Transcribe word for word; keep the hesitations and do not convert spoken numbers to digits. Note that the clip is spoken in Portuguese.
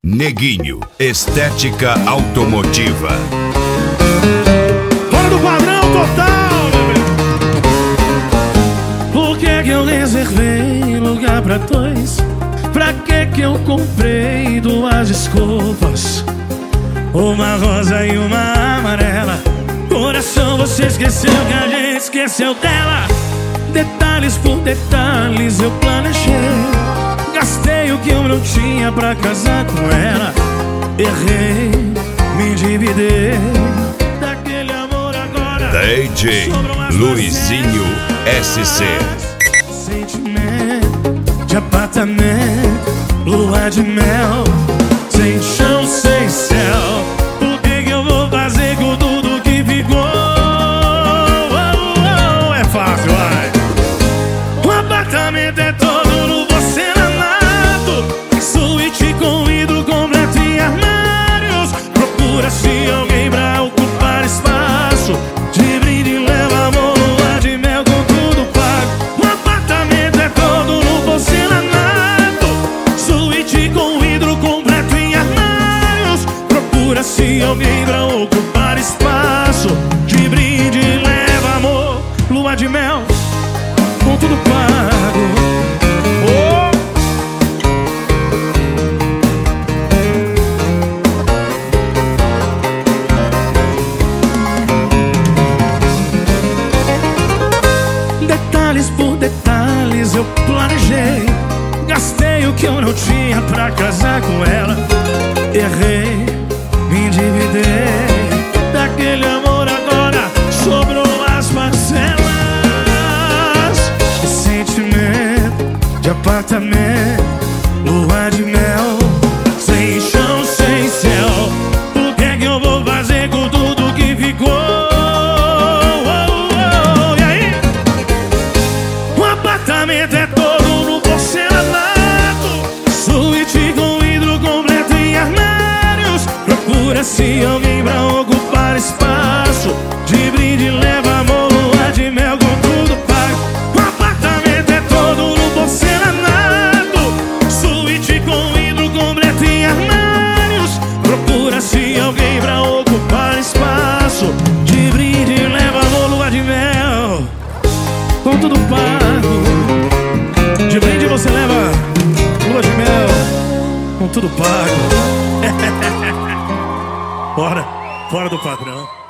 Neguinho, estética automotiva. Fora do padrão total, bebê. Por que que eu reservei lugar pra dois? Pra que que eu comprei duas escovas? Uma rosa e uma amarela. Coração, você esqueceu que a gente esqueceu dela. Detalhes por detalhes eu planejei. Gastei o que eu não tinha pra casar com ela. Errei, me endividei. Daquele amor agora D J Luizinho S C. Sentimento de apartamento, lua de mel, sem chão, sem céu. O que que eu vou fazer com tudo que ficou? Oh, oh, é fácil, vai. O apartamento é todo no porcelanato, suíte com vidro completo e armários. Procura-se alguém pra ocupar espaço. De brinde leva amor, lua de mel com tudo pago. O apartamento é todo no porcelanato, suíte com vidro completo em armários. Procura-se alguém pra ocupar espaço. De brinde leva amor, lua de mel com tudo pago. Oh! Detalhes por detalhes eu planejei. Gastei o que eu não tinha pra casar com ela. Errei, me endividei. Daquele amor agora sobrou as parcelas. De sentimento, de apartamento, lua de mel, sem chão, sem céu. O que é que eu vou fazer com tudo que ficou? O apartamento é todo no porcelanato, suíte com vidro completo em armários. Procura-se alguém pra ocupar espaço. De brinde leva amor, lua de mel com tudo pago. O apartamento é todo no porcelanato, suíte com vidro completo em armários. Procura-se alguém pra ocupar espaço. De brinde leva amor, lua de mel com tudo pago. De brinde você leva lua de mel com tudo pago. Fora, fora do padrão.